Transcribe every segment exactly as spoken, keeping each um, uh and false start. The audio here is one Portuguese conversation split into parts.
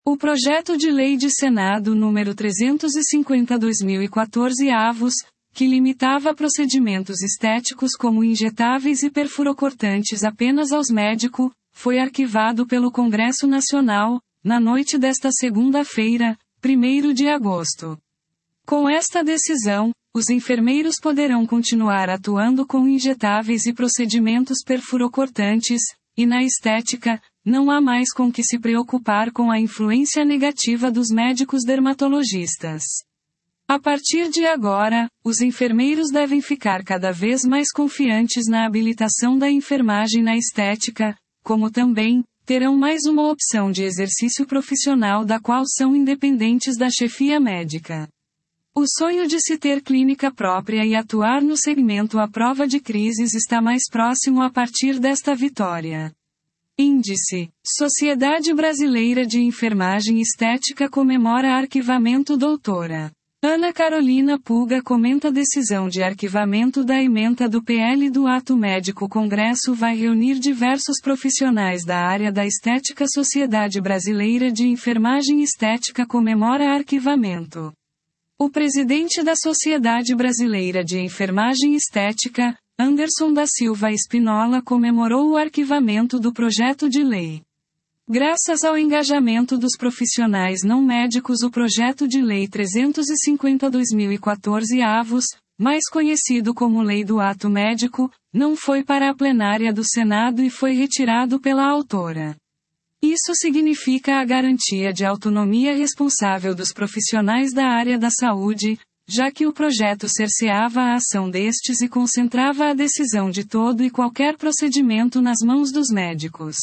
O projeto de lei de Senado número trezentos e cinquenta barra dois mil e quatorze avos, que limitava procedimentos estéticos como injetáveis e perfurocortantes apenas aos médicos, foi arquivado pelo Congresso Nacional, na noite desta segunda-feira, primeiro de agosto. Com esta decisão, os enfermeiros poderão continuar atuando com injetáveis e procedimentos perfurocortantes, e na estética, não há mais com que se preocupar com a influência negativa dos médicos dermatologistas. A partir de agora, os enfermeiros devem ficar cada vez mais confiantes na habilitação da enfermagem na estética, como também, terão mais uma opção de exercício profissional da qual são independentes da chefia médica. O sonho de se ter clínica própria e atuar no segmento à prova de crises está mais próximo a partir desta vitória. Índice: Sociedade Brasileira de Enfermagem Estética comemora arquivamento. Doutora Ana Carolina Puga comenta a decisão de arquivamento da ementa do P L do ato médico. O Congresso vai reunir diversos profissionais da área da estética. Sociedade Brasileira de Enfermagem Estética comemora arquivamento. O presidente da Sociedade Brasileira de Enfermagem Estética, Anderson da Silva Espinola, comemorou o arquivamento do projeto de lei. Graças ao engajamento dos profissionais não médicos, o projeto de lei trezentos e cinquenta barra dois mil e quatorze avos, mais conhecido como Lei do Ato Médico, não foi para a plenária do Senado e foi retirado pela autora. Isso significa a garantia de autonomia responsável dos profissionais da área da saúde, já que o projeto cerceava a ação destes e concentrava a decisão de todo e qualquer procedimento nas mãos dos médicos.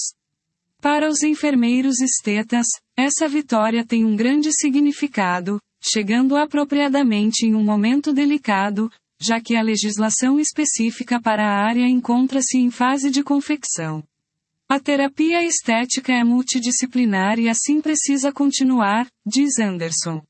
Para os enfermeiros estetas, essa vitória tem um grande significado, chegando apropriadamente em um momento delicado, já que a legislação específica para a área encontra-se em fase de confecção. A terapia estética é multidisciplinar e assim precisa continuar, diz Anderson.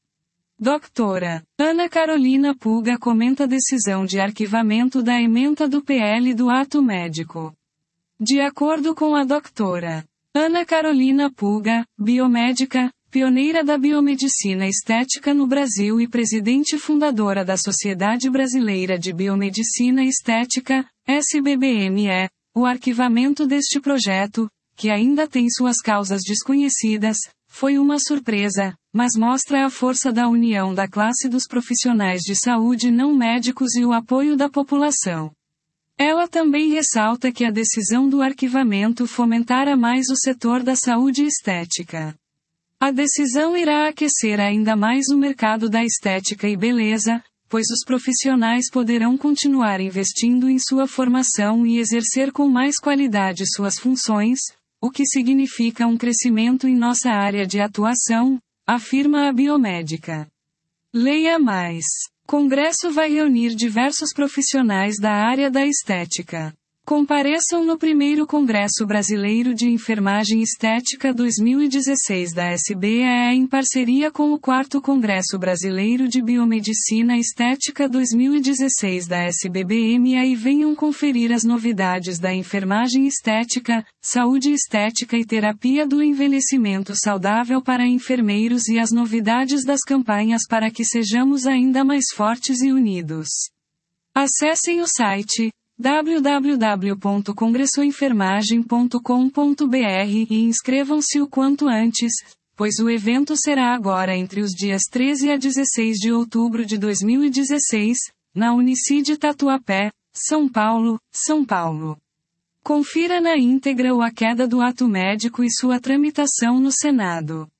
Doutora Ana Carolina Puga comenta a decisão de arquivamento da ementa do P L do ato médico. De acordo com a doutora Ana Carolina Puga, biomédica, pioneira da biomedicina estética no Brasil e presidente fundadora da Sociedade Brasileira de Biomedicina Estética, S B B M E, o arquivamento deste projeto, que ainda tem suas causas desconhecidas, foi uma surpresa, mas mostra a força da união da classe dos profissionais de saúde não médicos e o apoio da população. Ela também ressalta que a decisão do arquivamento fomentará mais o setor da saúde estética. A decisão irá aquecer ainda mais o mercado da estética e beleza, pois os profissionais poderão continuar investindo em sua formação e exercer com mais qualidade suas funções, o que significa um crescimento em nossa área de atuação, afirma a biomédica. Leia mais. Congresso vai reunir diversos profissionais da área da estética. Compareçam no primeiro Congresso Brasileiro de Enfermagem Estética dois mil e dezesseis da S B E E em parceria com o quarto Congresso Brasileiro de Biomedicina Estética dois mil e dezesseis da S B B M E e venham conferir as novidades da enfermagem estética, saúde estética e terapia do envelhecimento saudável para enfermeiros e as novidades das campanhas para que sejamos ainda mais fortes e unidos. Acessem o site w w w ponto congressoenfermagem ponto com ponto b r e inscrevam-se o quanto antes, pois o evento será agora entre os dias treze a dezesseis de outubro de dois mil e dezesseis, na Unicid Tatuapé, São Paulo, São Paulo. Confira na íntegra o A Queda do Ato Médico e sua tramitação no Senado.